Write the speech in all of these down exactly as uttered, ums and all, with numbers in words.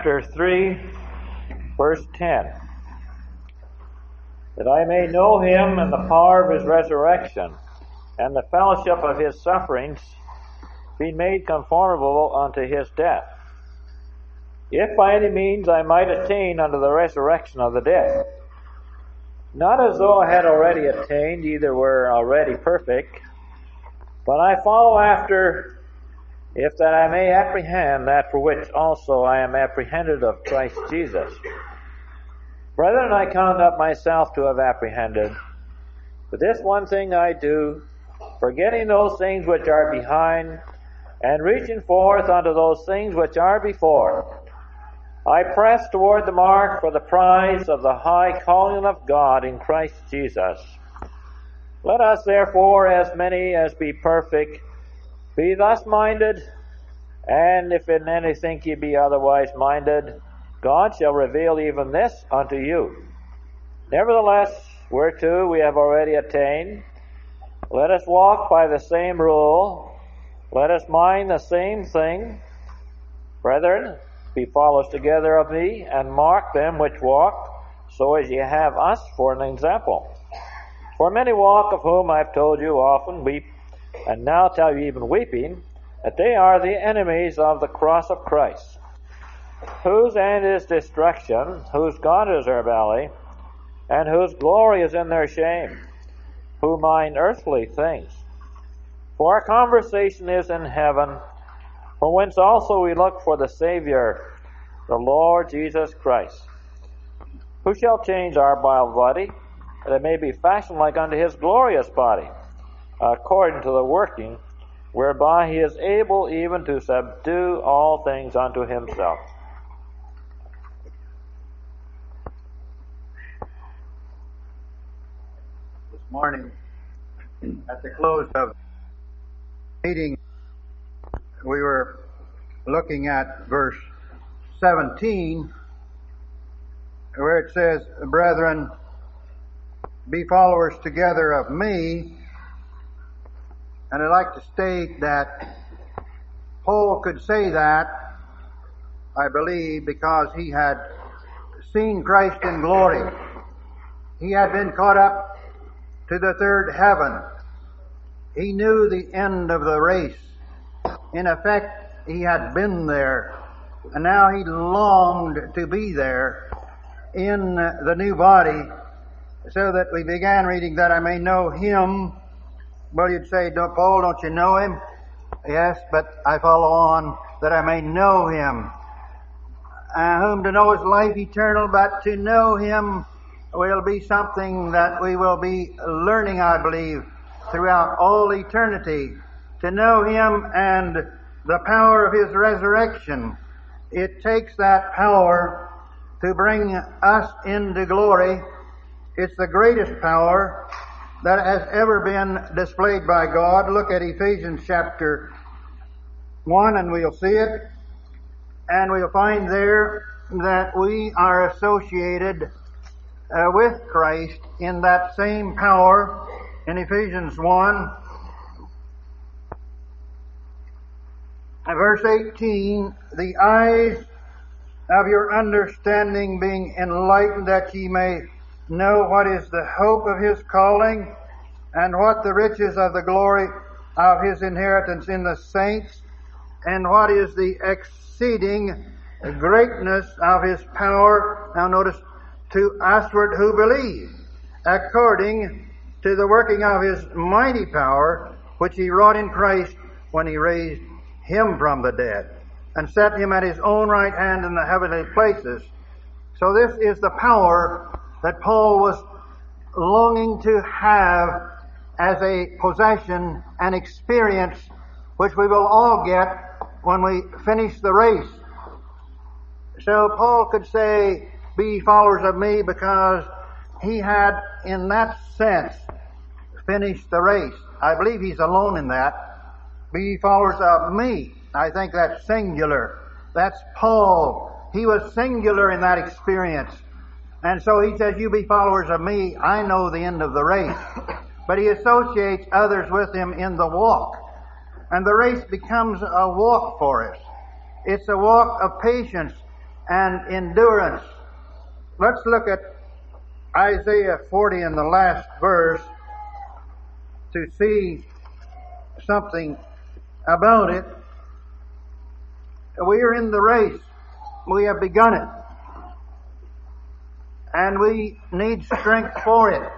chapter three, verse ten. That I may know him and the power of his resurrection, and the fellowship of his sufferings, being made conformable unto his death, if by any means I might attain unto the resurrection of the dead. Not as though I had already attained, either were already perfect, but I follow after, if that I may apprehend that for which also I am apprehended of Christ Jesus. Brethren, I count not myself to have apprehended, but this one thing I do, forgetting those things which are behind, and reaching forth unto those things which are before, I press toward the mark for the prize of the high calling of God in Christ Jesus. Let us therefore, as many as be perfect, be thus minded, and if in anything ye be otherwise minded, God shall reveal even this unto you. Nevertheless, whereto we have already attained, let us walk by the same rule, let us mind the same thing. Brethren, be followers together of me, and mark them which walk, so as ye have us for an example. For many walk, of whom I have told you often, weep, and now tell you even weeping, that they are the enemies of the cross of Christ, whose end is destruction, whose God is their belly, and whose glory is in their shame, who mind earthly things. For our conversation is in heaven, from whence also we look for the Savior, the Lord Jesus Christ, who shall change our vile body, that it may be fashioned like unto his glorious body, according to the working whereby he is able even to subdue all things unto himself. This morning, at the close of the meeting, we were looking at verse seventeen, where it says, Brethren, be followers together of me. And I'd like to state that Paul could say that, I believe, because he had seen Christ in glory. He had been caught up to the third heaven. He knew the end of the race. In effect, he had been there, and now he longed to be there in the new body, so that we began reading that I may know him. Well, you'd say, don't, Paul, don't you know him? Yes, but I follow on, that I may know him. Uh, whom to know is life eternal, but to know him will be something that we will be learning, I believe, throughout all eternity. To know him and the power of his resurrection. It takes that power to bring us into glory. It's the greatest power that has ever been displayed by God. Look at Ephesians chapter one and we'll see it. And we'll find there that we are associated uh, with Christ in that same power. In Ephesians one, verse eighteen, the eyes of your understanding being enlightened, that ye may know what is the hope of his calling, and what the riches of the glory of his inheritance in the saints, and what is the exceeding greatness of his power. Now notice, to usward who believe, according to the working of his mighty power, which he wrought in Christ when he raised him from the dead, and set him at his own right hand in the heavenly places. So this is the power that Paul was longing to have as a possession and experience, which we will all get when we finish the race. So Paul could say, be followers of me, because he had, in that sense, finished the race. I believe he's alone in that. Be followers of me. I think that's singular. That's Paul. He was singular in that experience. And so he says, you be followers of me. I know the end of the race. But he associates others with him in the walk. And the race becomes a walk for us. It's a walk of patience and endurance. Let's look at Isaiah forty in the last verse to see something about it. We are in the race. We have begun it. And we need strength for it.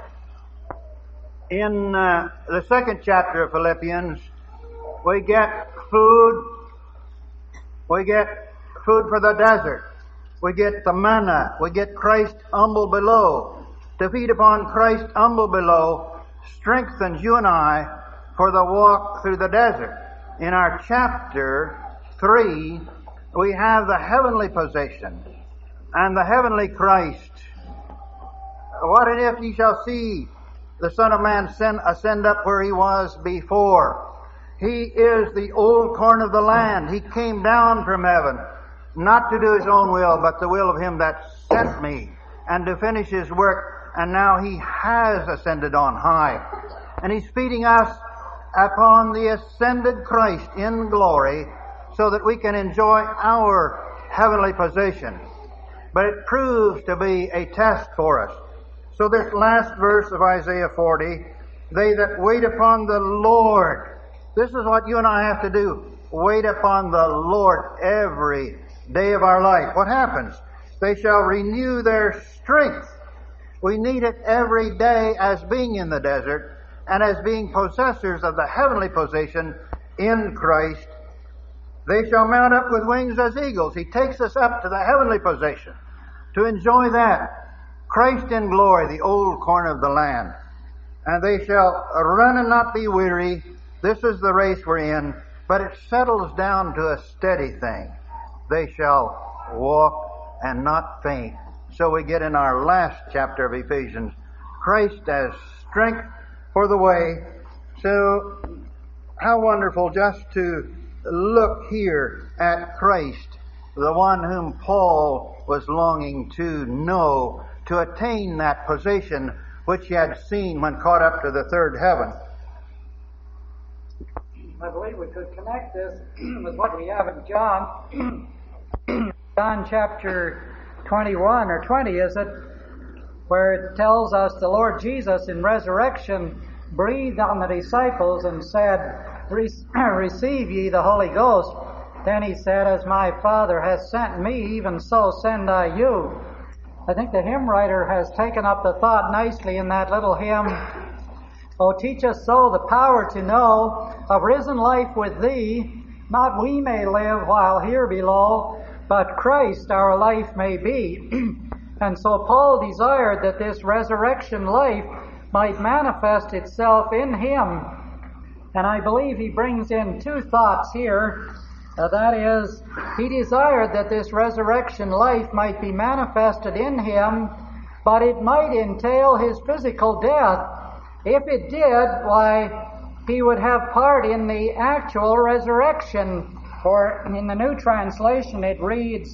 In uh, the second chapter of Philippians, we get food. We get food for the desert. We get the manna. We get Christ humble below. To feed upon Christ humble below strengthens you and I for the walk through the desert. In our chapter three, we have the heavenly possession and the heavenly Christ. What if ye shall see the Son of Man ascend, ascend up where he was before? He is the old corn of the land. He came down from heaven, not to do his own will, but the will of him that sent me, and to finish his work. And now he has ascended on high. And he's feeding us upon the ascended Christ in glory, so that we can enjoy our heavenly possession. But it proves to be a test for us. So this last verse of Isaiah forty, they that wait upon the Lord. This is what you and I have to do. Wait upon the Lord every day of our life. What happens? They shall renew their strength. We need it every day as being in the desert and as being possessors of the heavenly possession in Christ. They shall mount up with wings as eagles. He takes us up to the heavenly possession to enjoy that. Christ in glory, the old corn of the land. And they shall run and not be weary. This is the race we're in, but it settles down to a steady thing. They shall walk and not faint. So we get in our last chapter of Ephesians, Christ as strength for the way. So how wonderful just to look here at Christ, the one whom Paul was longing to know, to attain that position which he had seen when caught up to the third heaven. I believe we could connect this with what we have in John. John chapter twenty-one or twenty, is it? Where it tells us the Lord Jesus in resurrection breathed on the disciples and said, receive ye the Holy Ghost. Then he said, as my Father has sent me, even so send I you. I think the hymn writer has taken up the thought nicely in that little hymn. Oh, teach us so the power to know of risen life with thee, not we may live while here below, but Christ our life may be. And so Paul desired that this resurrection life might manifest itself in him. And I believe he brings in two thoughts here. Uh, that is, he desired that this resurrection life might be manifested in him, but it might entail his physical death. If it did, why, he would have part in the actual resurrection. For in the New Translation it reads,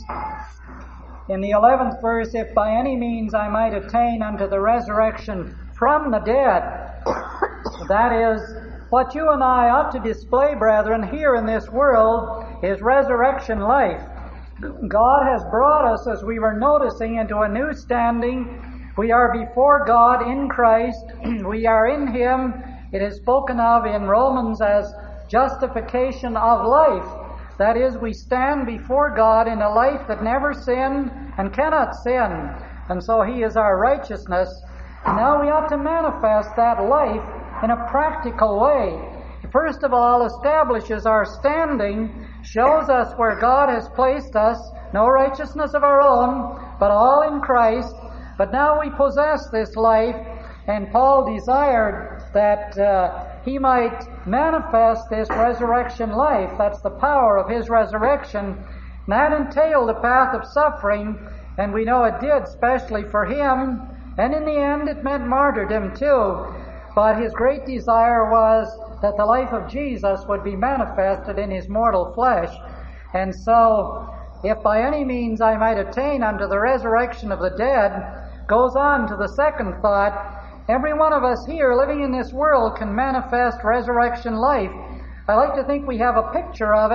in the eleventh verse, if by any means I might attain unto the resurrection from the dead. That is, what you and I ought to display, brethren, here in this world is resurrection life. God has brought us, as we were noticing, into a new standing. We are before God in Christ. We are in Him. It is spoken of in Romans as justification of life. That is, we stand before God in a life that never sinned and cannot sin. And so He is our righteousness. Now we ought to manifest that life in a practical way. First of all, establishes our standing, shows us where God has placed us, no righteousness of our own, but all in Christ. But now we possess this life, and Paul desired that uh, he might manifest this resurrection life. That's the power of his resurrection. And that entailed a path of suffering, and we know it did, especially for him. And in the end, it meant martyrdom too. But his great desire was that the life of Jesus would be manifested in his mortal flesh. And so, if by any means I might attain unto the resurrection of the dead, goes on to the second thought. Every one of us here living in this world can manifest resurrection life. I like to think we have a picture of it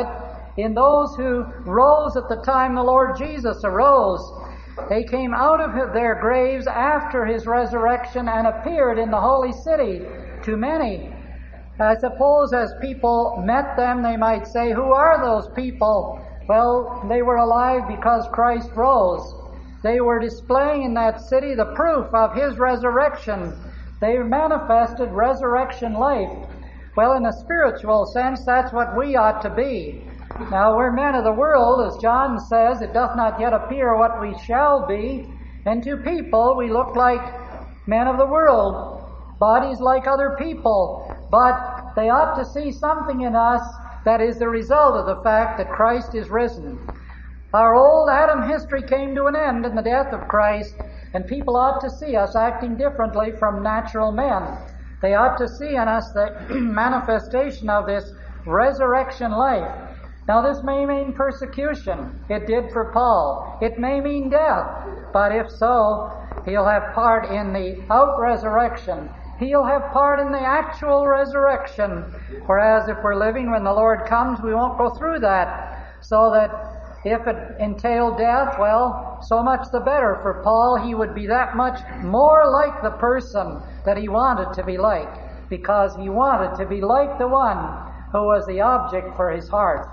in those who rose at the time the Lord Jesus arose. They came out of their graves after His resurrection and appeared in the holy city to many. I suppose as people met them, they might say, who are those people? Well, they were alive because Christ rose. They were displaying in that city the proof of His resurrection. They manifested resurrection life. Well, in a spiritual sense, that's what we ought to be. Now, we're men of the world, as John says, it doth not yet appear what we shall be. And to people, we look like men of the world, bodies like other people. But they ought to see something in us that is the result of the fact that Christ is risen. Our old Adam history came to an end in the death of Christ, and people ought to see us acting differently from natural men. They ought to see in us the manifestation of this resurrection life. Now, this may mean persecution. It did for Paul. It may mean death. But if so, he'll have part in the out-resurrection. He'll have part in the actual resurrection. Whereas if we're living when the Lord comes, we won't go through that. So that if it entailed death, well, so much the better. For Paul, he would be that much more like the person that he wanted to be like, because he wanted to be like the one who was the object for his heart.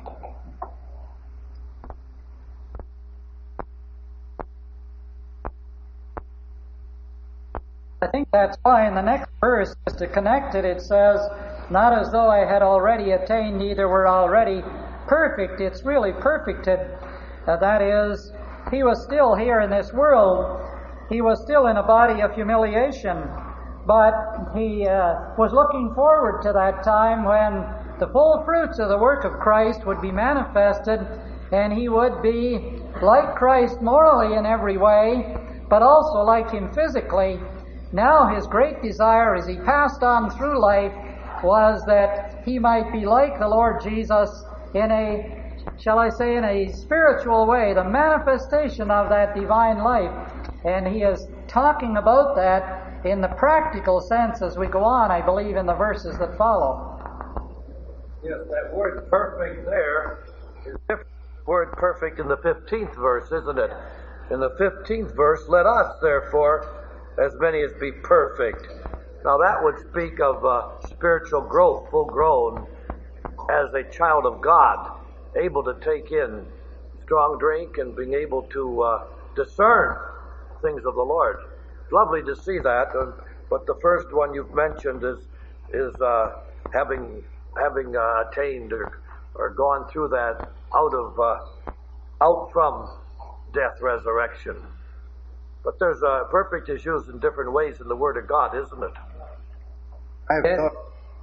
I think that's why in the next verse, just to connect it, it says, not as though I had already attained, neither were already perfect. It's really perfected. Uh, that is, he was still here in this world. He was still in a body of humiliation. But he uh, was looking forward to that time when the full fruits of the work of Christ would be manifested, and he would be like Christ morally in every way, but also like Him physically. Now his great desire as he passed on through life was that he might be like the Lord Jesus in a, shall I say, in a spiritual way, the manifestation of that divine life. And he is talking about that in the practical sense as we go on, I believe, in the verses that follow. Yes, that word perfect there is different from the word perfect in the fifteenth verse, isn't it? In the fifteenth verse, let us, therefore, as many as be perfect. Now that would speak of uh, spiritual growth, full grown, as a child of God, able to take in strong drink and being able to uh, discern things of the Lord. It's lovely to see that, uh, but the first one you've mentioned is is uh, having having uh, attained or, or gone through that out of uh, out from death, resurrection. But there's uh, perfect is used in different ways in the Word of God, isn't it? I've thought,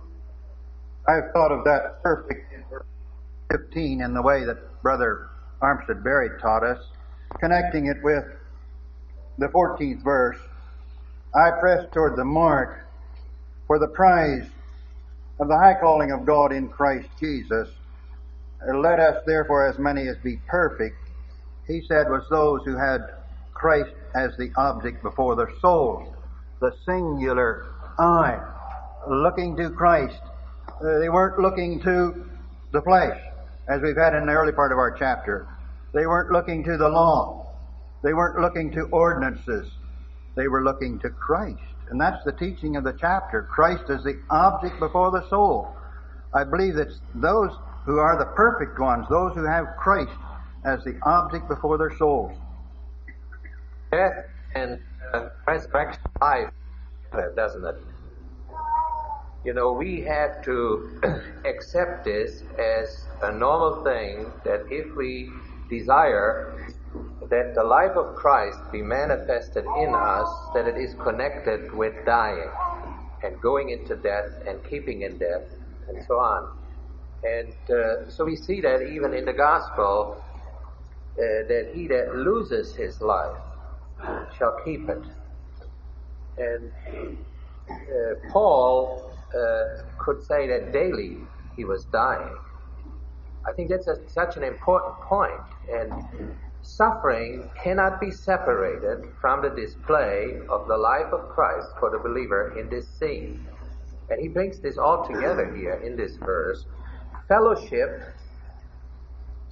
I've thought of that perfect in verse fifteen in the way that Brother Armstead Berry taught us, connecting it with the fourteenth verse. I press toward the mark for the prize of the high calling of God in Christ Jesus. Let us therefore, as many as be perfect, he said, was those who had Christ as the object before their souls, the singular eye, looking to Christ. Uh, they weren't looking to the flesh, as we've had in the early part of our chapter. They weren't looking to the law. They weren't looking to ordinances. They were looking to Christ. And that's the teaching of the chapter. Christ is the object before the soul. I believe that those who are the perfect ones, those who have Christ as the object before their souls. Death and uh, resurrection life, doesn't it? You know, we have to accept this as a normal thing, that if we desire that the life of Christ be manifested in us, that it is connected with dying and going into death and keeping in death and so on. And uh, so we see that even in the gospel, uh, that he that loses his life shall keep it. And uh, Paul uh, could say that daily he was dying. I think that's a, such an important point. And suffering cannot be separated from the display of the life of Christ for the believer in this scene. And he brings this all together here in this verse. Fellowship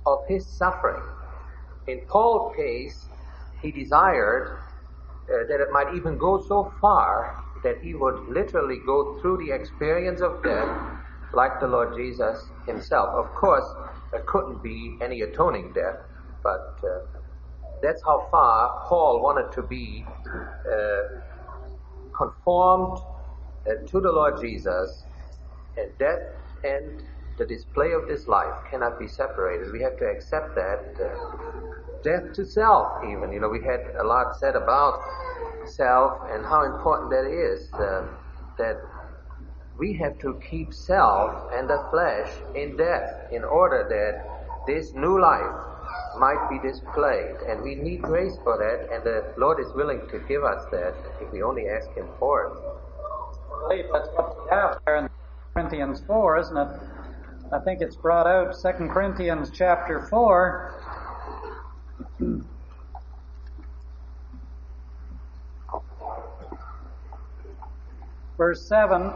of his suffering. In Paul's case, he desired uh, that it might even go so far that he would literally go through the experience of death like the Lord Jesus himself. Of course, there couldn't be any atoning death, but uh, that's how far Paul wanted to be uh, conformed uh, to the Lord Jesus, and death and the display of this life cannot be separated. We have to accept that. Uh, death to self, even. You know, we had a lot said about self and how important that is. Uh, that we have to keep self and the flesh in death in order that this new life might be displayed. And we need grace for that, and the Lord is willing to give us that if we only ask Him for it. I believe that's what we have there in Corinthians four, isn't it? I think it's brought out, Second Corinthians chapter four. Verse seven,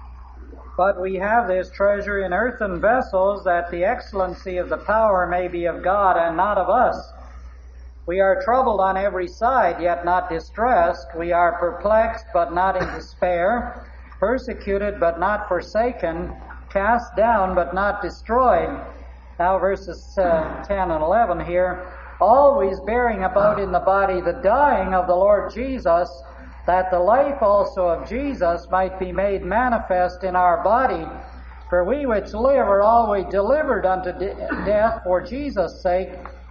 but we have this treasure in earthen vessels, that the excellency of the power may be of God and not of us. We are troubled on every side, yet not distressed. We are perplexed, but not in despair. Persecuted, but not forsaken. Cast down, but not destroyed. Now verses uh, ten and eleven here. Always bearing about in the body the dying of the Lord Jesus, that the life also of Jesus might be made manifest in our body. For we which live are always delivered unto de- death for Jesus' sake,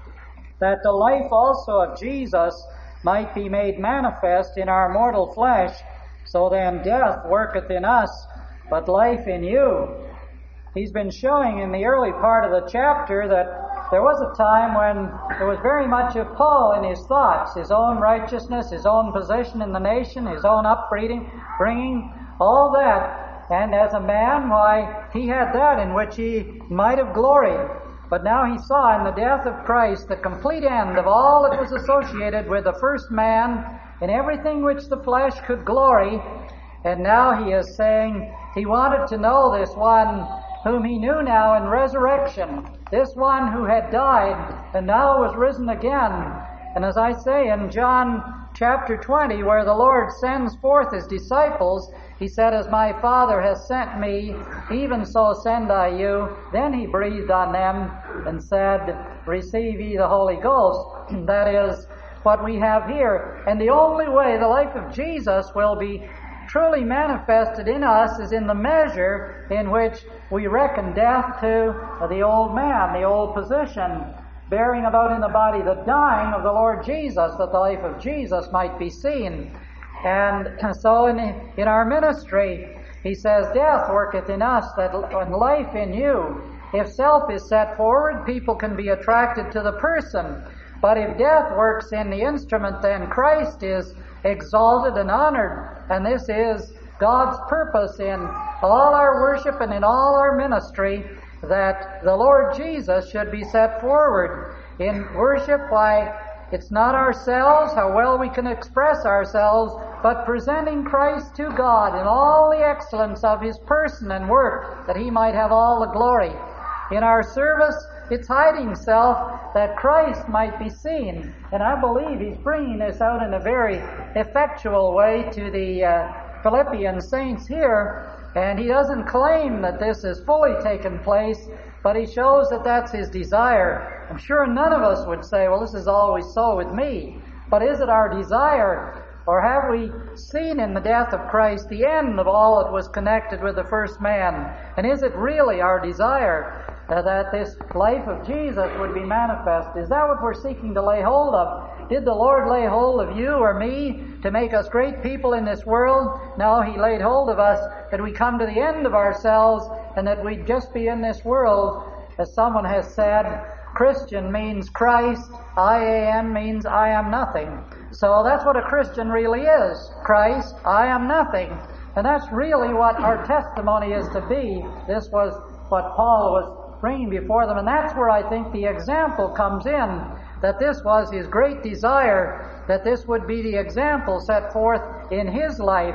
that the life also of Jesus might be made manifest in our mortal flesh. So then death worketh in us, but life in you. He's been showing in the early part of the chapter that there was a time when there was very much of Paul in his thoughts, his own righteousness, his own position in the nation, his own upbringing, bringing all that. And as a man, why, he had that in which he might have gloried. But now he saw in the death of Christ the complete end of all that was associated with the first man and everything which the flesh could glory. And now he is saying he wanted to know this one whom he knew now in resurrection, this one who had died and now was risen again. And as I say in John chapter twenty, where the Lord sends forth His disciples, He said, as my Father has sent me, even so send I you. Then He breathed on them and said, receive ye the Holy Ghost. That is what we have here. And the only way the life of Jesus will be truly manifested in us is in the measure in which we reckon death to the old man, the old position, bearing about in the body the dying of the Lord Jesus, that the life of Jesus might be seen. And so in, in our ministry, he says, death worketh in us, that and life in you. If self is set forward, people can be attracted to the person. But if death works in the instrument, then Christ is exalted and honored. And this is God's purpose in all our worship and in all our ministry, that the Lord Jesus should be set forward. In worship, why, it's not ourselves, how well we can express ourselves, but presenting Christ to God in all the excellence of His person and work, that He might have all the glory. In our service, it's hiding self that Christ might be seen. And I believe He's bringing this out in a very effectual way to the uh, Philippian saints here. And he doesn't claim that this has fully taken place, but he shows that that's his desire. I'm sure none of us would say, well, this is always so with me. But is it our desire? Or have we seen in the death of Christ the end of all that was connected with the first man? And is it really our desire uh, that this life of Jesus would be manifest? Is that what we're seeking to lay hold of? Did the Lord lay hold of you or me to make us great people in this world? No, He laid hold of us that we come to the end of ourselves and that we'd just be in this world. As someone has said, Christian means Christ, I A N means I am nothing. So that's what a Christian really is. Christ, I am nothing. And that's really what our testimony is to be. This was what Paul was bringing before them. And that's where I think the example comes in, that this was his great desire, that this would be the example set forth in his life.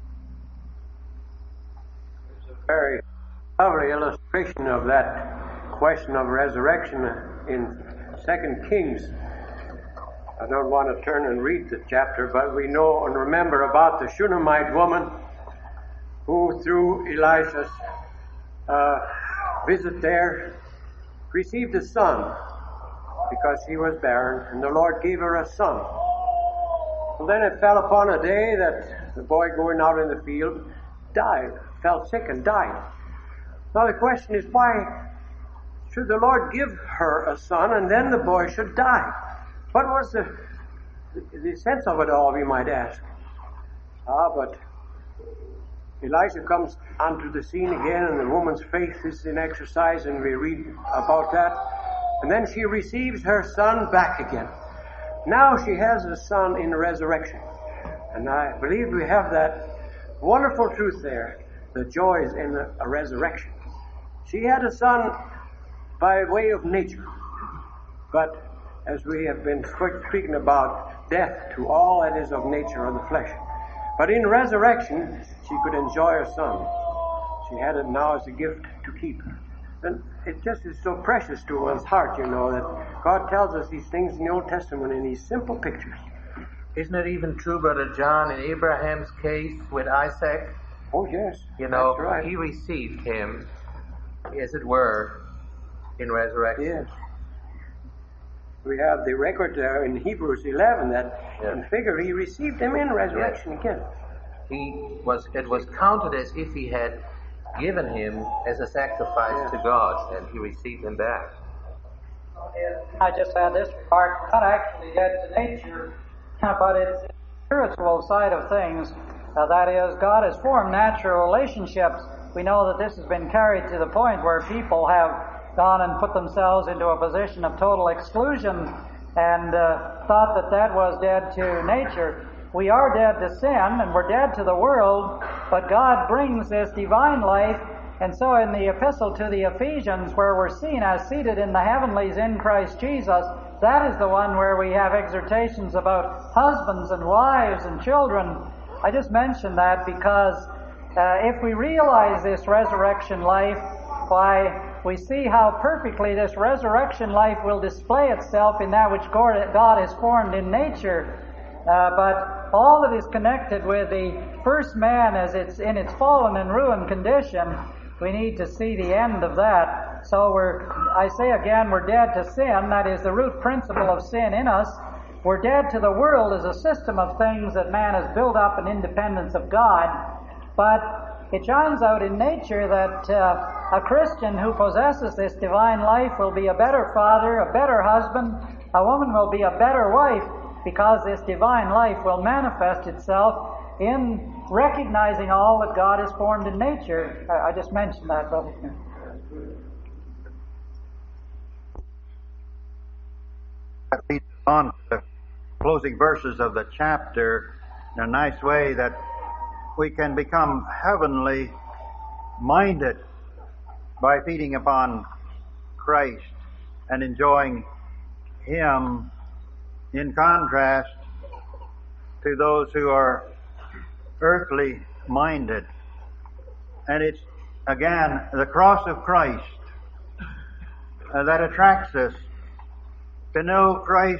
It's a very lovely illustration of that question of resurrection in Second Kings. I don't want to turn and read the chapter, but we know and remember about the Shunammite woman who, through Elisha's uh, visit there, received a son because she was barren, and the Lord gave her a son. And then it fell upon a day that the boy going out in the field died, fell sick and died. Now the question is, why should the Lord give her a son and then the boy should die? What was the, the sense of it all, you might ask? Ah, but Elisha comes onto the scene again, and the woman's faith is in exercise, and we read about that. And then she receives her son back again. Now she has a son in resurrection. And I believe we have that wonderful truth there, the joys in the, a resurrection. She had a son by way of nature. But as we have been speaking about, death to all that is of nature of the flesh. But in resurrection, she could enjoy her son. She had it now as a gift to keep. And it just is so precious to one's heart, you know, that God tells us these things in the Old Testament in these simple pictures. Isn't it even true, Brother John, in Abraham's case with Isaac? Oh, yes. You know, that's right. He received him, as it were, in resurrection. Yes. We have the record there in Hebrews eleven that Yeah. in figure he received him in resurrection Yes. again. He was. It was counted as if he had given him as a sacrifice Yeah. to God, and he received him back. I just had this remark, not actually dead to nature, but it's the spiritual side of things. Uh, that is, God has formed natural relationships. We know that this has been carried to the point where people have gone and put themselves into a position of total exclusion and uh, thought that that was dead to nature. We are dead to sin and we're dead to the world, but God brings this divine life. And so in the epistle to the Ephesians, where we're seen as seated in the heavenlies in Christ Jesus, that is the one where we have exhortations about husbands and wives and children. I just mention that because uh, if we realize this resurrection life, why, we see how perfectly this resurrection life will display itself in that which God has formed in nature. Uh, but all that is connected with the first man as it's in its fallen and ruined condition, we need to see the end of that. So we're, I say again, we're dead to sin. That is the root principle of sin in us. We're dead to the world as a system of things that man has built up in independence of God. But it shines out in nature that uh, a Christian who possesses this divine life will be a better father, a better husband. A woman will be a better wife, because this divine life will manifest itself in recognizing all that God has formed in nature. I, I just mentioned that, Brother. That leads on to the closing verses of the chapter in a nice way, that we can become heavenly minded by feeding upon Christ and enjoying Him, in contrast to those who are earthly minded. And it's, again, the cross of Christ uh, that attracts us to know Christ,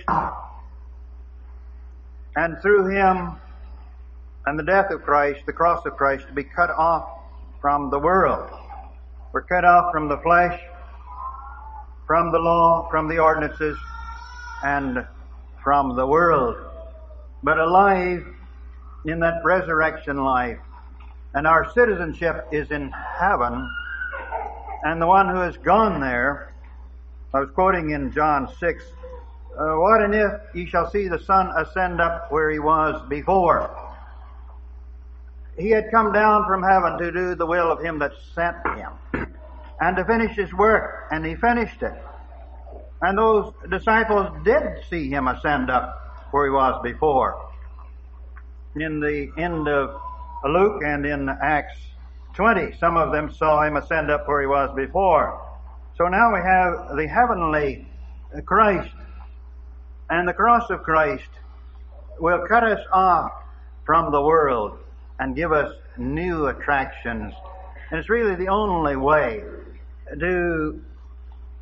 and through Him and the death of Christ, the cross of Christ, to be cut off from the world. We're cut off from the flesh, from the law, from the ordinances, and from the world, but alive in that resurrection life. And our citizenship is in heaven, and the one who has gone there, I was quoting in John six, uh, what and if ye shall see the Son ascend up where He was before. He had come down from heaven to do the will of Him that sent Him, and to finish His work, and He finished it. And those disciples did see Him ascend up where He was before. In the end of Luke and in Acts twenty, some of them saw Him ascend up where He was before. So now we have the heavenly Christ, and the cross of Christ will cut us off from the world and give us new attractions. And it's really the only way to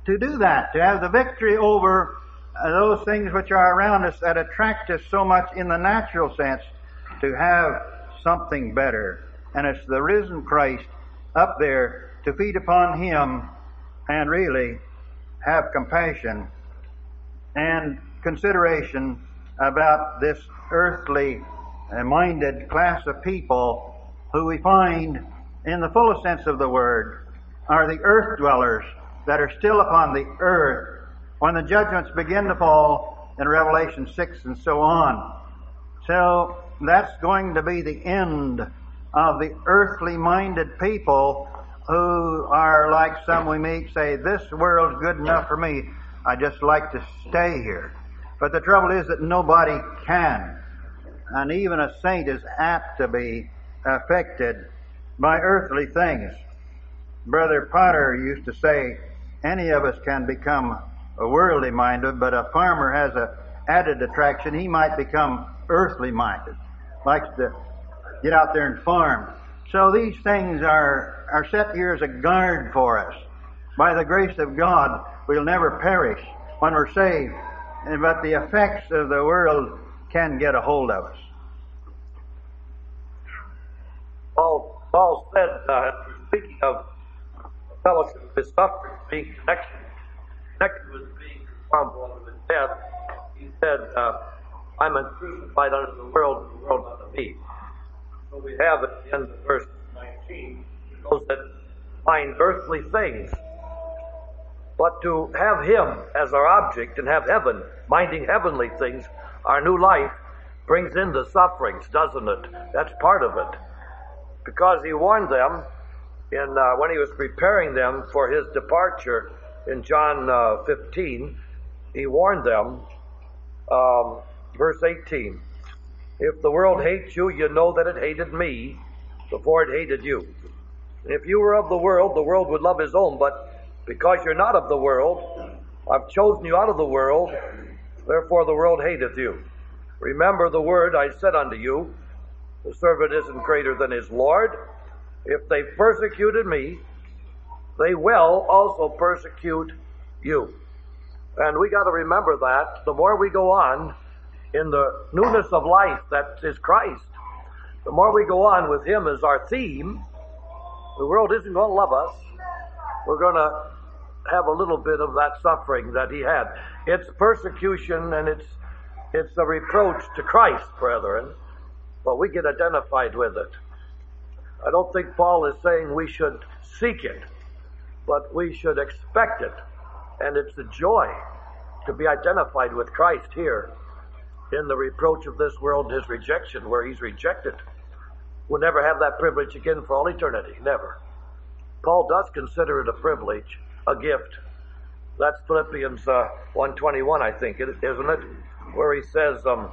to do that, to have the victory over uh, those things which are around us that attract us so much in the natural sense, to have something better. And it's the risen Christ up there to feed upon Him and really have compassion and consideration about this earthly minded class of people who we find in the fullest sense of the word are the earth dwellers that are still upon the earth when the judgments begin to fall in Revelation six and so on. So that's going to be the end of the earthly minded people who are like some we meet say, this world's good enough for me, I just like to stay here. But the trouble is that nobody can. And even a saint is apt to be affected by earthly things. Brother Potter used to say, any of us can become worldly minded, but a farmer has a added attraction. He might become earthly minded, likes to get out there and farm. So these things are, are set here as a guard for us. By the grace of God, we'll never perish when we're saved, but the effects of the world can get a hold of us. Paul, Paul said, uh, speaking of fellowship with suffering, being connected, connected with being responsible for his death, he said, uh, I'm crucified unto the world, and the world unto me. So we have at the end of verse nineteen, those that find earthly things. But to have Him as our object and have heaven, minding heavenly things, our new life, brings in the sufferings, doesn't it? That's part of it. Because He warned them in uh, when He was preparing them for His departure in John uh, fifteen, He warned them, um, verse eighteen, if the world hates you, you know that it hated me before it hated you. If you were of the world, the world would love his own, but because you're not of the world, I've chosen you out of the world, therefore the world hateth you. Remember the word I said unto you, the servant isn't greater than his Lord. If they persecuted me, they will also persecute you. And we got to remember that the more we go on in the newness of life that is Christ, the more we go on with Him as our theme, the world isn't going to love us. We're going to have a little bit of that suffering that He had. It's persecution and it's it's a reproach to Christ, brethren, but we get identified with it. I don't think Paul is saying we should seek it, but we should expect it. And it's a joy to be identified with Christ here in the reproach of this world, His rejection, where He's rejected. We'll never have that privilege again for all eternity. Never. Paul does consider it a privilege, a gift. That's Philippians uh, one twenty-one, I think, isn't it? Where he says, um,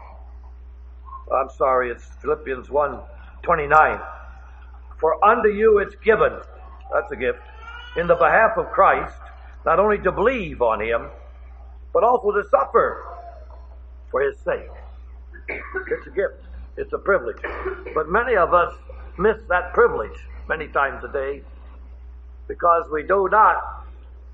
I'm sorry, it's Philippians one twenty-nine. For unto you it's given, that's a gift, in the behalf of Christ, not only to believe on Him, but also to suffer for His sake. It's a gift. It's a privilege. But many of us miss that privilege many times a day because we do not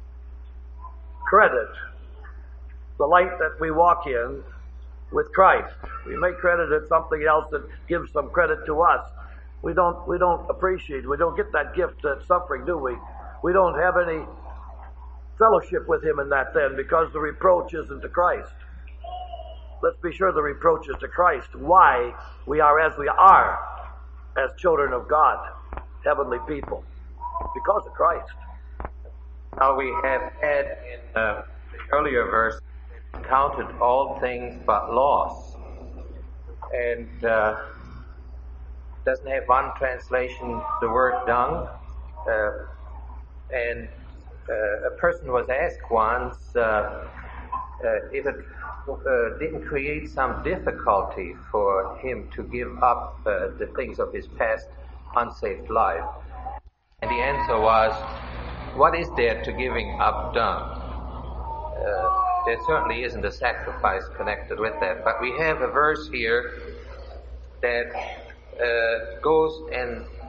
credit the light that we walk in with Christ. We may credit it something else that gives some credit to us. We don't we don't appreciate, we don't get that gift, that suffering, do we? We don't have any fellowship with Him in that then because the reproach isn't to Christ. Let's be sure the reproach is to Christ. Why we are as we are as children of God, heavenly people. Because of Christ. Now we have had in uh, the earlier verse, counted all things but loss. And uh, doesn't have one translation the word dung. Uh, and uh, a person was asked once uh, uh, if it uh, didn't create some difficulty for him to give up uh, the things of his past unsaved life. And the answer was, what is there to giving up dung? Uh, there certainly isn't a sacrifice connected with that. But we have a verse here that uh, goes and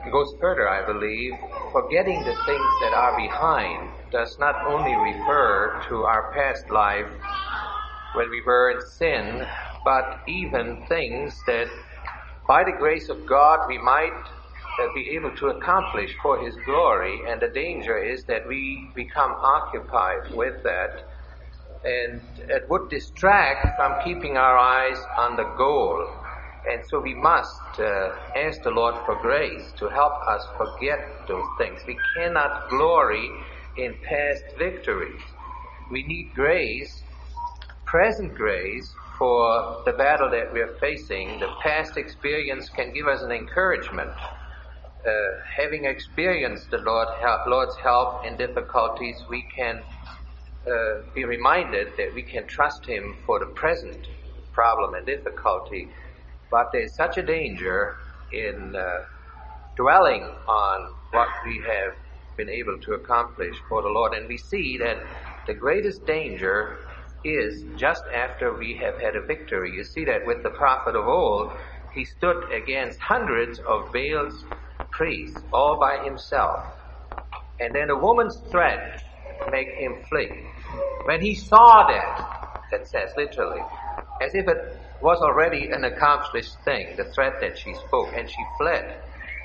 it goes further, I believe. Forgetting the things that are behind does not only refer to our past life when we were in sin, but even things that by the grace of God we might uh, be able to accomplish for His glory. And the danger is that we become occupied with that, and it would distract from keeping our eyes on the goal. And so we must uh, ask the Lord for grace to help us forget those things. We cannot glory in past victories. We need grace, present grace, for the battle that we are facing. The past experience can give us an encouragement. Uh, having experienced the Lord help, Lord's help in difficulties, we can uh, be reminded that we can trust Him for the present problem and difficulty. But there's such a danger in uh, dwelling on what we have been able to accomplish for the Lord. And we see that the greatest danger is just after we have had a victory. You see that with the prophet of old. He stood against hundreds of Baal's priests, all by himself. And then a woman's threat made him flee. When he saw that, that says literally, as if it was already an accomplished thing, the threat that she spoke, and she fled.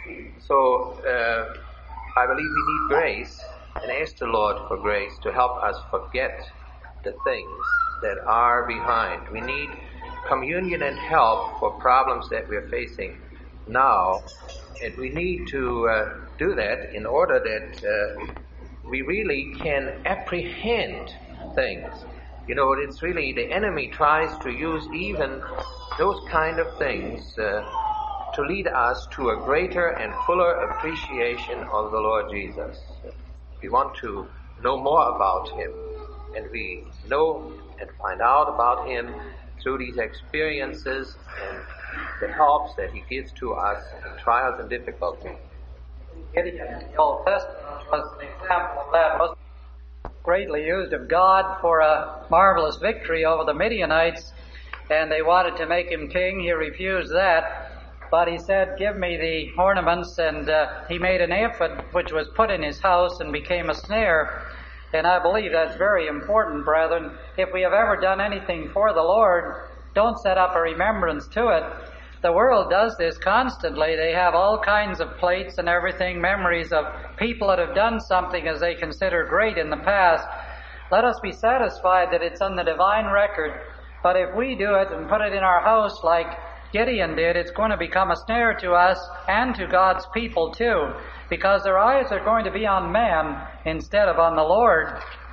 So uh, I believe we need grace, and ask the Lord for grace to help us forget the things that are behind. We need communion and help for problems that we're facing now, and we need to uh, do that in order that uh, we really can apprehend things. You know, it's really the enemy tries to use even those kind of things uh, to lead us to a greater and fuller appreciation of the Lord Jesus. We want to know more about Him, and we know and find out about Him through these experiences and the helps that He gives to us in trials and difficulties. Gideon in the Old Testament was an example of that. Wasn't greatly used of God for a marvelous victory over the Midianites, and they wanted to make him king. He refused that, but he said, give me the ornaments, and uh, he made an ephod which was put in his house and became a snare. And I believe that's very important, brethren. If we have ever done anything for the Lord, don't set up a remembrance to it. The world does this constantly. They have all kinds of plates and everything, memories of people that have done something as they consider great in the past. Let us be satisfied that it's on the divine record. But if we do it and put it in our house like Gideon did, it's going to become a snare to us and to God's people too, because their eyes are going to be on man instead of on the Lord.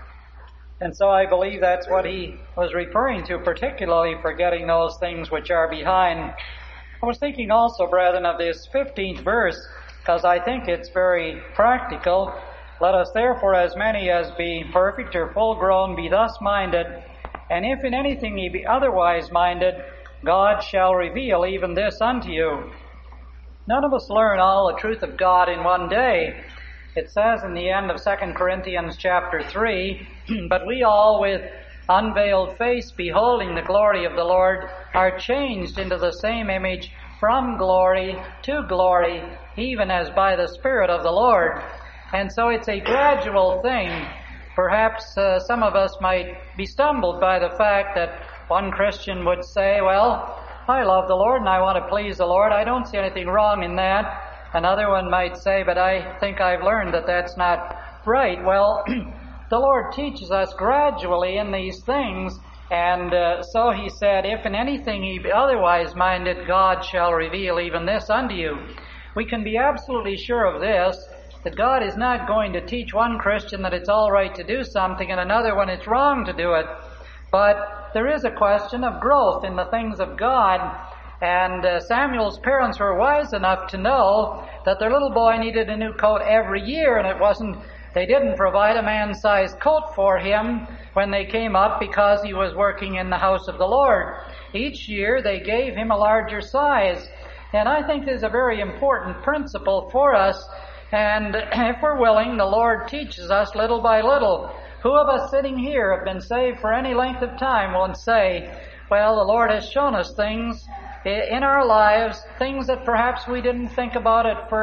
And so I believe that's what he was referring to, particularly forgetting those things which are behind. I was thinking also, brethren, of this fifteenth verse, because I think it's very practical. Let us therefore, as many as be perfect or full grown, be thus minded, and if in anything ye be otherwise minded, God shall reveal even this unto you. None of us learn all the truth of God in one day. It says in the end of Second Corinthians chapter three, but we all with unveiled face, beholding the glory of the Lord, are changed into the same image from glory to glory, even as by the Spirit of the Lord. And so it's a gradual thing. Perhaps uh, some of us might be stumbled by the fact that one Christian would say, well, I love the Lord and I want to please the Lord. I don't see anything wrong in that. Another one might say, but I think I've learned that that's not right. Well, the Lord teaches us gradually in these things, and uh, so He said, if in anything ye be otherwise minded, God shall reveal even this unto you. We can be absolutely sure of this, that God is not going to teach one Christian that it's all right to do something and another one it's wrong to do it. But there is a question of growth in the things of God, and uh, Samuel's parents were wise enough to know that their little boy needed a new coat every year, and it wasn't They didn't provide a man-sized coat for him when they came up because he was working in the house of the Lord. Each year they gave him a larger size. And I think this is a very important principle for us. And if we're willing, the Lord teaches us little by little. Who of us sitting here have been saved for any length of time won't say, well, the Lord has shown us things in our lives, things that perhaps we didn't think about at first,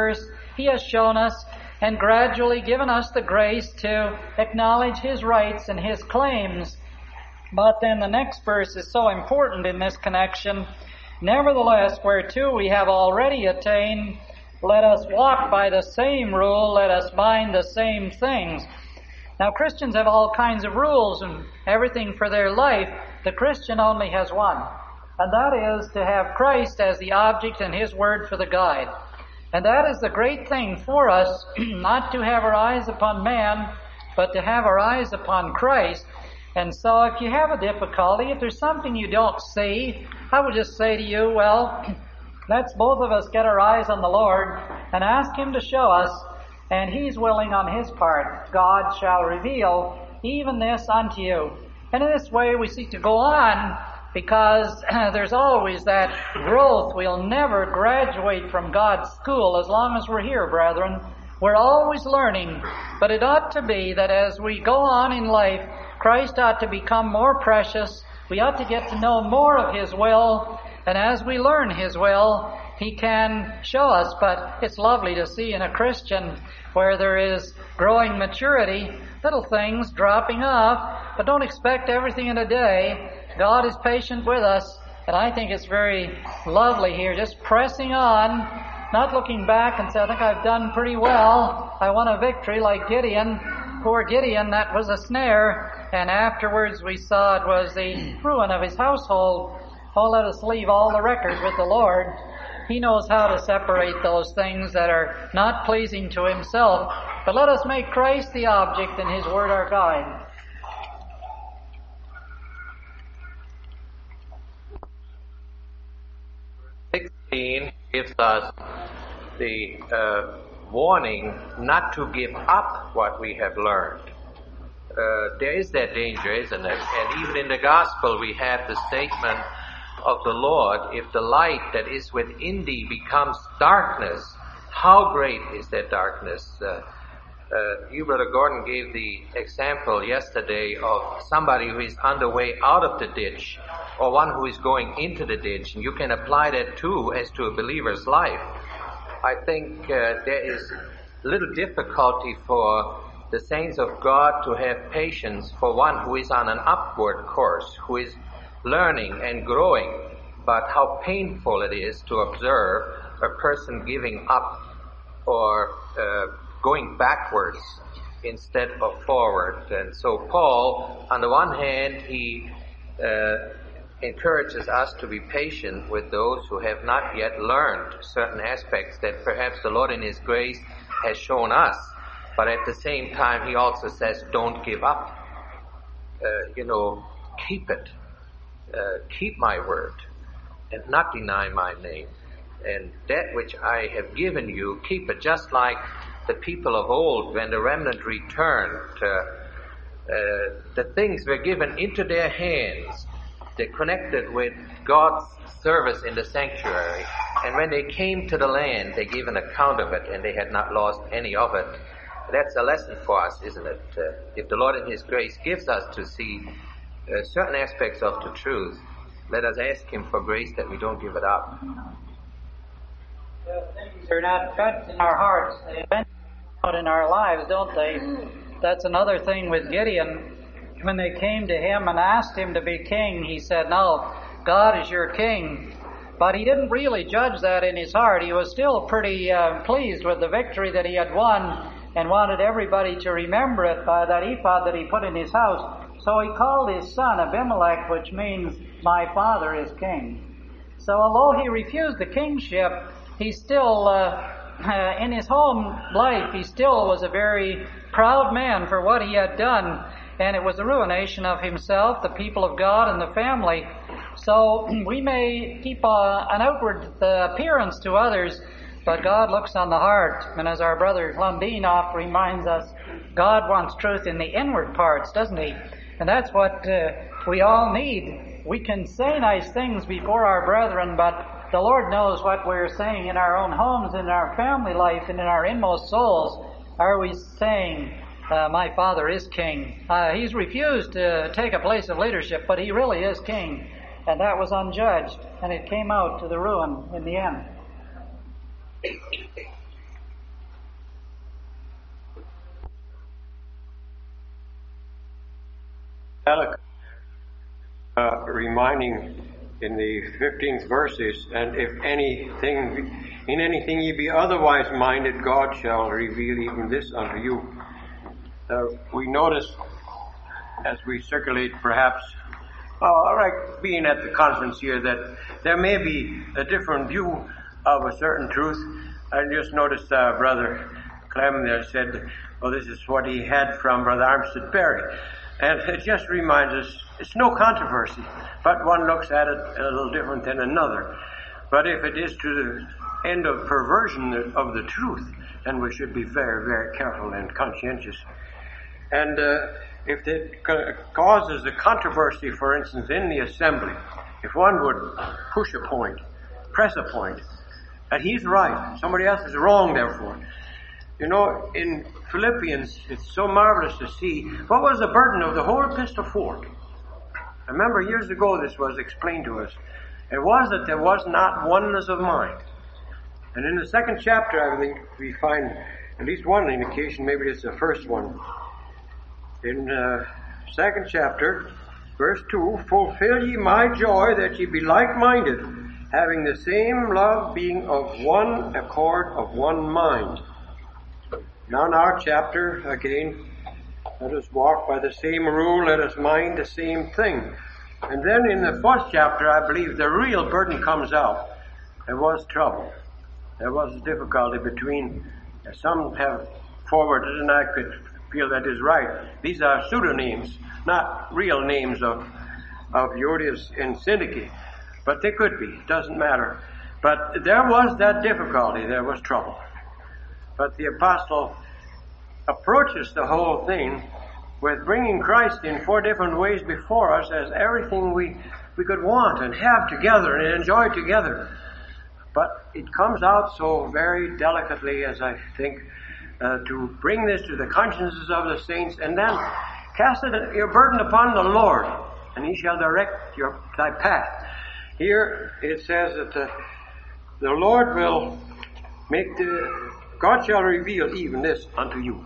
He has shown us and gradually given us the grace to acknowledge His rights and His claims. But then the next verse is so important in this connection. Nevertheless, whereto we have already attained, let us walk by the same rule, let us mind the same things. Now, Christians have all kinds of rules and everything for their life. The Christian only has one, and that is to have Christ as the object and His Word for the guide. And that is the great thing for us, not to have our eyes upon man, but to have our eyes upon Christ. And so if you have a difficulty, if there's something you don't see, I would just say to you, well, let's both of us get our eyes on the Lord and ask Him to show us, and He's willing on His part. God shall reveal even this unto you. And in this way we seek to go on, because there's always that growth. We'll never graduate from God's school as long as we're here, brethren. We're always learning. But it ought to be that as we go on in life, Christ ought to become more precious. We ought to get to know more of His will. And as we learn His will, He can show us. But it's lovely to see in a Christian where there is growing maturity, little things dropping off, but don't expect everything in a day. God is patient with us, and I think it's very lovely here, just pressing on, not looking back and say, I think I've done pretty well. I won a victory like Gideon. Poor Gideon, that was a snare, and afterwards we saw it was the ruin of his household. Oh, let us leave all the record with the Lord. He knows how to separate those things that are not pleasing to Himself. But let us make Christ the object and His Word our guide. sixteen gives us the uh, warning not to give up what we have learned. Uh, there is that danger, isn't it? And even in the gospel we have the statement of the Lord, if the light that is within thee becomes darkness, how great is that darkness? Uh, uh, you, Brother Gordon, gave the example yesterday of somebody who is on the way out of the ditch, or one who is going into the ditch, and you can apply that too as to a believer's life. I think uh, there is little difficulty for the saints of God to have patience for one who is on an upward course, who is learning and growing, but how painful it is to observe a person giving up or uh, going backwards instead of forward. And so Paul, on the one hand, he uh, encourages us to be patient with those who have not yet learned certain aspects that perhaps the Lord in His grace has shown us. But at the same time, he also says, don't give up. Uh, you know, keep it. Uh, keep my word and not deny my name. And that which I have given you, keep it. Just like the people of old, when the remnant returned, uh, uh, the things were given into their hands. They connected with God's service in the sanctuary. And when they came to the land, they gave an account of it, and they had not lost any of it. That's a lesson for us, isn't it? Uh, if the Lord in His grace gives us to see Uh, certain aspects of the truth, let us ask Him for grace that we don't give it up. The things are not cut in our hearts. They eventually come out in our lives, don't they? That's another thing with Gideon. When they came to him and asked him to be king, he said, no, God is your king. But he didn't really judge that in his heart. He was still pretty uh, pleased with the victory that he had won and wanted everybody to remember it by that ephod that he put in his house. So he called his son Abimelech, which means, my father is king. So although he refused the kingship, he still, uh, uh, in his home life, he still was a very proud man for what he had done. And it was a ruination of himself, the people of God, and the family. So we may keep uh, an outward uh, appearance to others, but God looks on the heart. And as our brother Lundeen oft reminds us, God wants truth in the inward parts, doesn't He? And that's what uh, we all need. We can say nice things before our brethren, but the Lord knows what we're saying in our own homes, in our family life, and in our inmost souls. Are we saying, uh, my Father is king? Uh, he's refused to take a place of leadership, but he really is king. And that was unjudged, and it came out to the ruin in the end. delicate, uh, reminding in the fifteenth verses, and if anything, in anything ye be otherwise minded, God shall reveal even this unto you. Uh, we notice as we circulate perhaps, oh, like being at the conference here, that there may be a different view of a certain truth. I just noticed uh, Brother Clem there said, well, this is what he had from Brother Armstead Berry. And it just reminds us, it's no controversy, but one looks at it a little different than another. But if it is to the end of perversion of the truth, then we should be very, very careful and conscientious. And uh, if it causes a controversy, for instance, in the assembly, if one would push a point, press a point, that he's right, somebody else is wrong, therefore. You know, in Philippians, it's so marvelous to see what was the burden of the whole epistle for. I remember years ago this was explained to us. It was that there was not oneness of mind. And in the second chapter, I think we find at least one indication, maybe it's the first one. In the uh, second chapter, verse two, fulfill ye my joy that ye be like-minded, having the same love, being of one accord, of one mind. Now in our chapter, again, let us walk by the same rule, let us mind the same thing. And then in the fourth chapter, I believe the real burden comes out. There was trouble. There was a difficulty between, some have forwarded, and I could feel that is right. These are pseudonyms, not real names of, of Euodias and Syntyche. But they could be, it doesn't matter. But there was that difficulty, there was trouble. But the apostle approaches the whole thing with bringing Christ in four different ways before us as everything we, we could want and have together and enjoy together. But it comes out so very delicately, as I think, uh, to bring this to the consciences of the saints, and then cast it, your burden upon the Lord, and he shall direct your thy path. Here it says that the, the Lord will make the, God shall reveal even this unto you.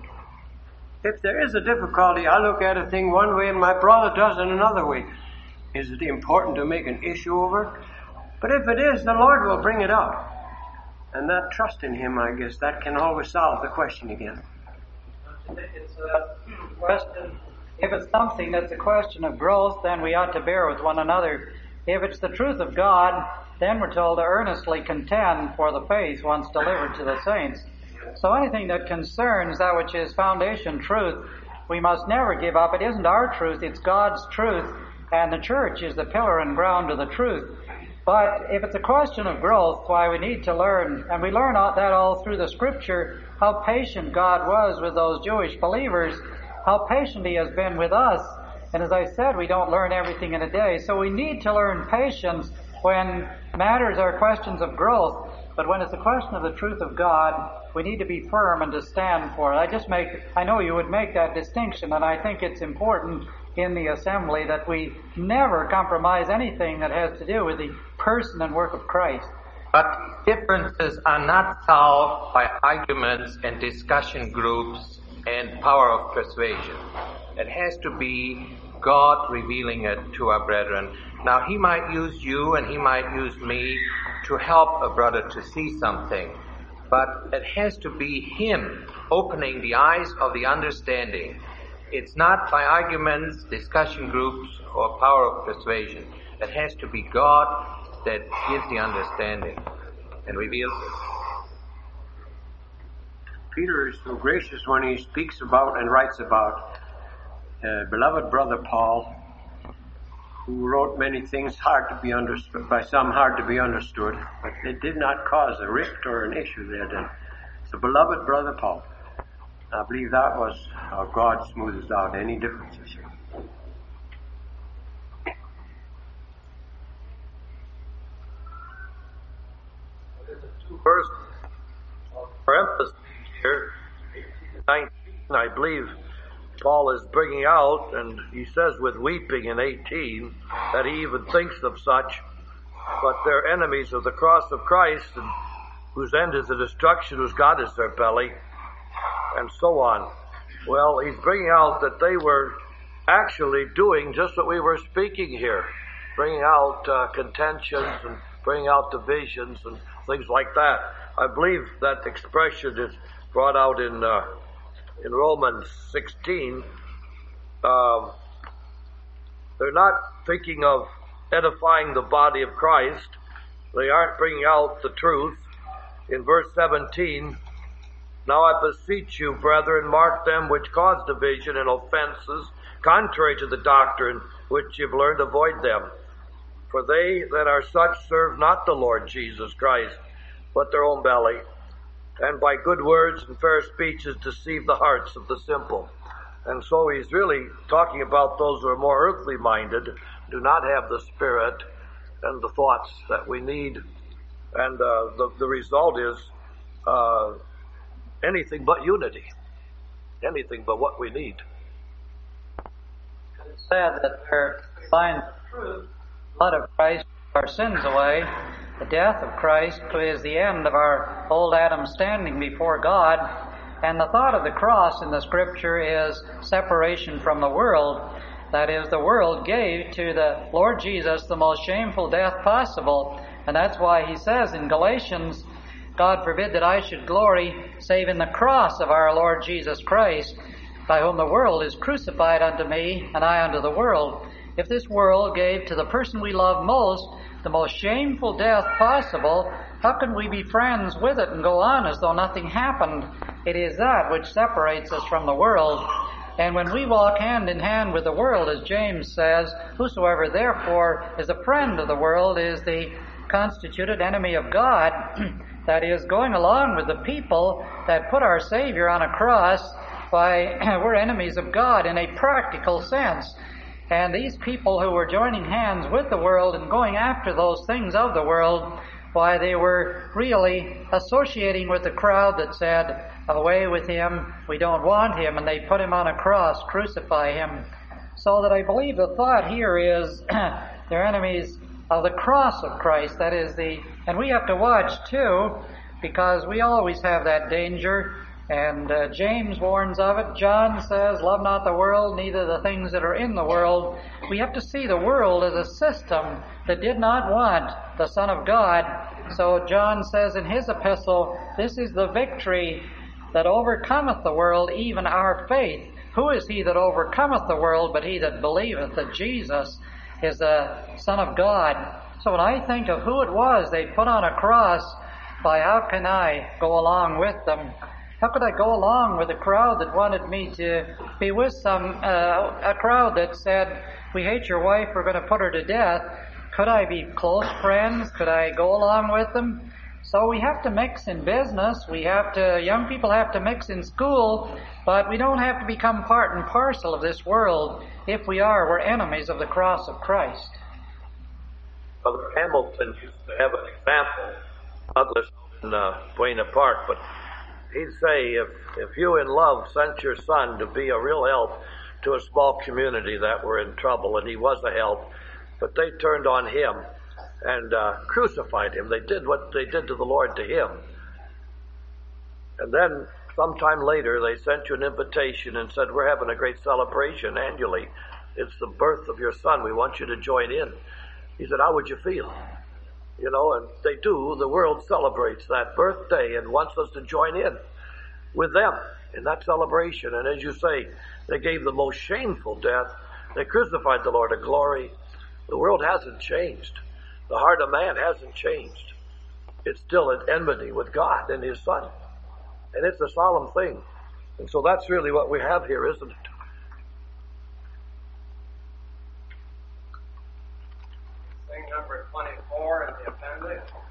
If there is a difficulty, I look at a thing one way and my brother does it another way. Is it important to make an issue over it? But if it is, the Lord will bring it up. And that trust in him, I guess, that can always solve the question again. It's a question. If it's something that's a question of growth, then we ought to bear with one another. If it's the truth of God, then we're told to earnestly contend for the faith once delivered to the saints. So anything that concerns that which is foundation truth, we must never give up. It isn't our truth, it's God's truth, and the church is the pillar and ground of the truth. But if it's a question of growth, why we need to learn, and we learn that all through the Scripture, how patient God was with those Jewish believers, how patient he has been with us. And as I said, we don't learn everything in a day, so we need to learn patience when matters are questions of growth. But when it's a question of the truth of God, we need to be firm and to stand for it. I just make, I know you would make that distinction, and I think it's important in the assembly that we never compromise anything that has to do with the person and work of Christ. But differences are not solved by arguments and discussion groups and power of persuasion. It has to be God revealing it to our brethren. Now, he might use you and he might use me to help a brother to see something, but it has to be him opening the eyes of the understanding. It's not by arguments, discussion groups, or power of persuasion. It has to be God that gives the understanding and reveals it. Peter is so gracious when he speaks about and writes about uh, beloved brother Paul, who wrote many things hard to be understood, by some hard to be understood, but it did not cause a rift or an issue there then. So beloved brother Paul, I believe that was how God smooths out any differences. First, for emphasis here, nineteen, I believe, Paul is bringing out, and he says with weeping in eighteen, that he even thinks of such, but they're enemies of the cross of Christ, and whose end is the destruction, whose God is their belly, and so on. Well, he's bringing out that they were actually doing just what we were speaking here, bringing out uh, contentions and bringing out divisions and things like that. I believe that expression is brought out in uh, in Romans sixteen. Um, they're not thinking of edifying the body of Christ. They aren't bringing out the truth. In verse seventeen, now I beseech you, brethren, mark them which cause division and offenses, contrary to the doctrine which you've learned, avoid them. For they that are such serve not the Lord Jesus Christ, but their own belly, and by good words and fair speeches deceive the hearts of the simple. And so he's really talking about those who are more earthly minded, do not have the spirit and the thoughts that we need. And uh, the, the result is uh, anything but unity. Anything but what we need. It's said that there find the truth, the blood of Christ, our sins away. The death of Christ is the end of our old Adam standing before God. And the thought of the cross in the Scripture is separation from the world. That is, the world gave to the Lord Jesus the most shameful death possible. And that's why he says in Galatians, God forbid that I should glory save in the cross of our Lord Jesus Christ, by whom the world is crucified unto me, and I unto the world. If this world gave to the person we love most the most shameful death possible, how can we be friends with it and go on as though nothing happened? It is that which separates us from the world. And when we walk hand in hand with the world, as James says, whosoever therefore is a friend of the world is the constituted enemy of God. That is, going along with the people that put our Savior on a cross, why, we're enemies of God in a practical sense. And these people who were joining hands with the world and going after those things of the world, why, they were really associating with the crowd that said, away with him, we don't want him, and they put him on a cross, crucify him. So that I believe the thought here is they're enemies of the cross of Christ. That is the, and we have to watch too, because we always have that danger. And uh, James warns of it. John says, love not the world, neither the things that are in the world. We have to see the world as a system that did not want the Son of God. So John says in his epistle, this is the victory that overcometh the world, even our faith. Who is he that overcometh the world but he that believeth that Jesus is the Son of God? So when I think of who it was they put on a cross, why, how can I go along with them? How could I go along with a crowd that wanted me to be with some, uh, a crowd that said, we hate your wife, we're going to put her to death? Could I be close friends? Could I go along with them? So we have to mix in business. We have to, young people have to mix in school, but we don't have to become part and parcel of this world. If we are, we're enemies of the cross of Christ. Brother Hamilton used to have an example, Douglas in uh, Buena Park, but he'd say, if, if you in love sent your son to be a real help to a small community that were in trouble, and he was a help, but they turned on him and uh, crucified him. They did what they did to the Lord to him. And then sometime later they sent you an invitation and said, we're having a great celebration annually. It's the birth of your son. We want you to join in. He said, how would you feel? You know, and they do. The world celebrates that birthday and wants us to join in with them in that celebration. And as you say, they gave the most shameful death. They crucified the Lord of glory. The world hasn't changed. The heart of man hasn't changed. It's still at enmity with God and his Son. And it's a solemn thing. And so that's really what we have here, isn't it? Thing number twenty-four in the appendix.